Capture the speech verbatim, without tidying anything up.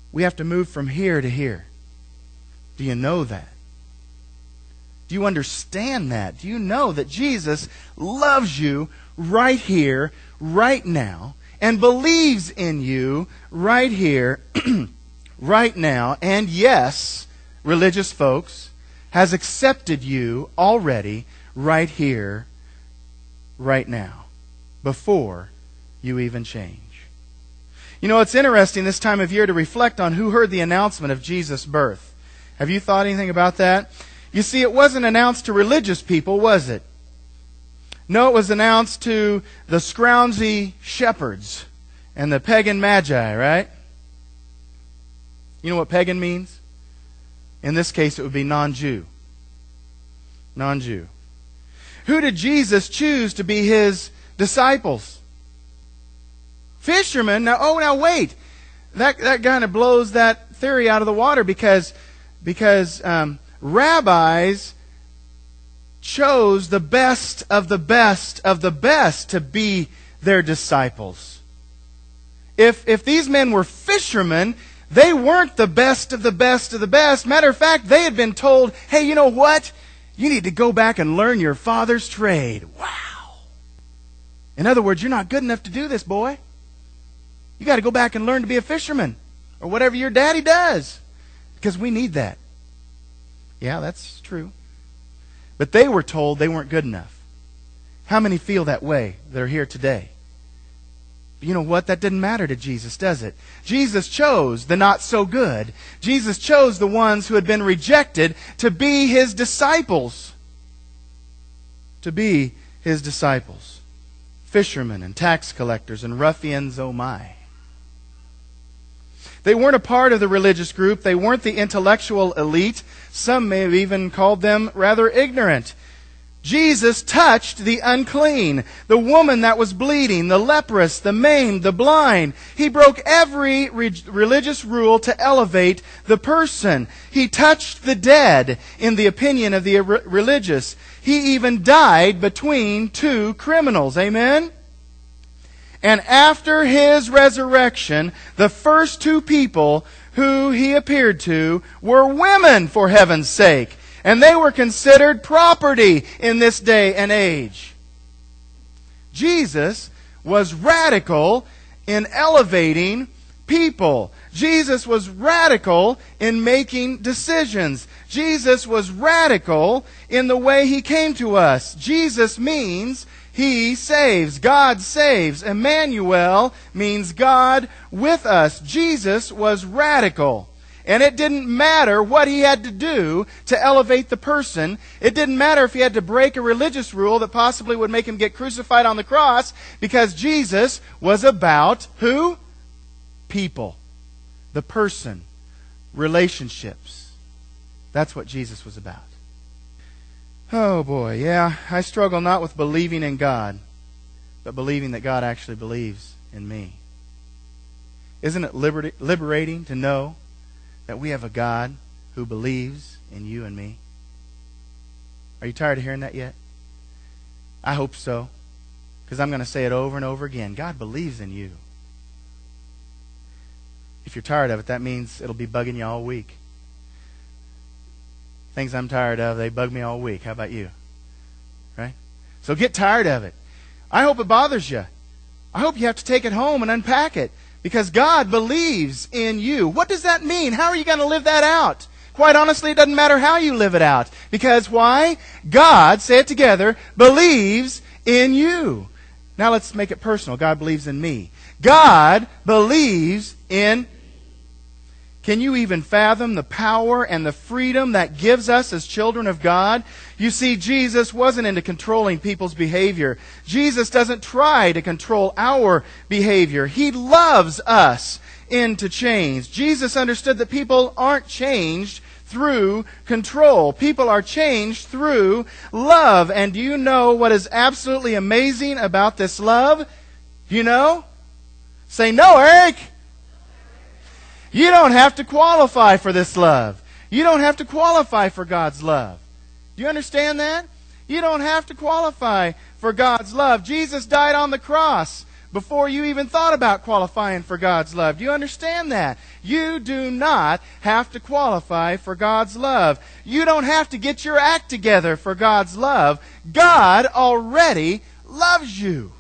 we have to move from here to here. Do you know that? Do you understand that? Do you know that Jesus loves you right here, right now, and believes in you right here, right now, and yes, religious folks, has accepted you already right here, right now, before you even change? You know, it's interesting this time of year to reflect on who heard the announcement of Jesus' birth. Have you thought anything about that? You see, it wasn't announced to religious people, was it? No, it was announced to the scroungy shepherds and the pagan magi, right? You know what pagan means? In this case, it would be non-Jew. Non-Jew. Who did Jesus choose to be his disciples? Fishermen. Now, oh, now wait. That that kind of blows that theory out of the water because because um, rabbis chose the best of the best of the best to be their disciples. If if these men were fishermen, they weren't the best of the best of the best. Matter of fact, they had been told, hey, you know what? You need to go back and learn your father's trade. Wow. In other words, you're not good enough to do this, boy. You got to go back and learn to be a fisherman or whatever your daddy does, because we need that. Yeah, that's true. But they were told they weren't good enough. How many feel that way that are here today? But you know what? That didn't matter to Jesus, does it? Jesus chose the not so good. Jesus chose the ones who had been rejected to be his disciples. To be his disciples. Fishermen and tax collectors and ruffians, oh my. They weren't a part of the religious group. They weren't the intellectual elite. Some may have even called them rather ignorant. Jesus touched the unclean, the woman that was bleeding, the leprous, the maimed, the blind. He broke every re- religious rule to elevate the person. He touched the dead in the opinion of the re- religious. He even died between two criminals. Amen? And after his resurrection, the first two people who he appeared to were women, for heaven's sake. And they were considered property in this day and age. Jesus was radical in elevating people. Jesus was radical in making decisions. Jesus was radical in the way he came to us. Jesus means he saves. God saves. Emmanuel means God with us. Jesus was radical. And it didn't matter what he had to do to elevate the person. It didn't matter if he had to break a religious rule that possibly would make him get crucified on the cross, because Jesus was about who? People. The person. Relationships. That's what Jesus was about. Oh boy, yeah, I struggle not with believing in God, but believing that God actually believes in me. Isn't it liber- liberating to know that we have a God who believes in you and me? Are you tired of hearing that yet? I hope so, because I'm going to say it over and over again. God believes in you. If you're tired of it, that means it'll be bugging you all week. Things I'm tired of, they bug me all week. How about you? Right? So get tired of it. I hope it bothers you. I hope you have to take it home and unpack it, because God believes in you. What does that mean? How are you going to live that out? Quite honestly, it doesn't matter how you live it out. Because why? God, say it together, believes in you. Now let's make it personal. God believes in me. God believes in. Can you even fathom the power and the freedom that gives us as children of God? You see, Jesus wasn't into controlling people's behavior. Jesus doesn't try to control our behavior. He loves us into change. Jesus understood that people aren't changed through control. People are changed through love. And do you know what is absolutely amazing about this love? Do you know? Say no, Eric. You don't have to qualify for this love. You don't have to qualify for God's love. Do you understand that? You don't have to qualify for God's love. Jesus died on the cross before you even thought about qualifying for God's love. Do you understand that? You do not have to qualify for God's love. You don't have to get your act together for God's love. God already loves you.